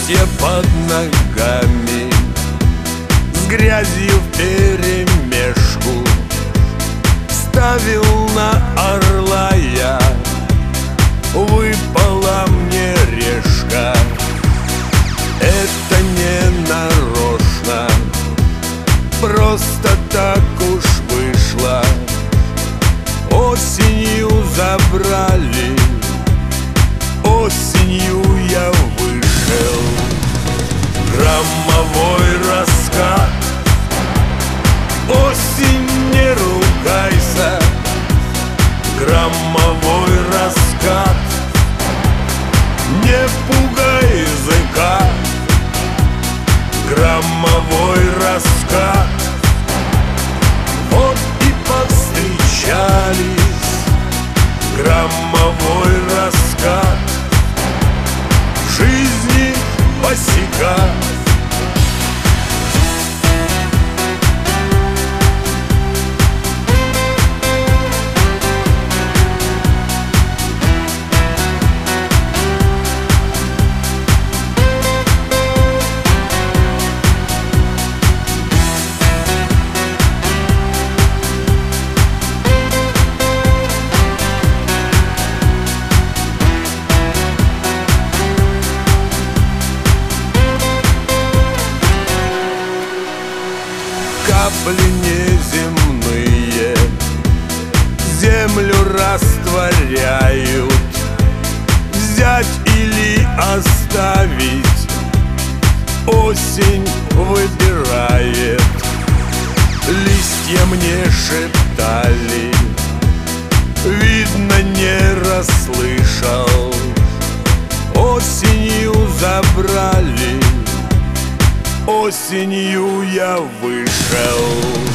листья под ногами, с грязью вперемешку. Ставил на орла я, выпала мне решка. Это не нарочно, просто так уж вышло. Осенью забрали, осенью я вышел. Громовой раскат, осень, не ругайся. Громовой раскат, не пугай языка. Громовой раскат, вот и повстречались. Громовой раскат, в жизни босяка. Капли неземные землю растворяют. Взять или оставить осень выбирает. Листья мне шептали, видно, не расслышал. Осенью забрали, осенью я вышел.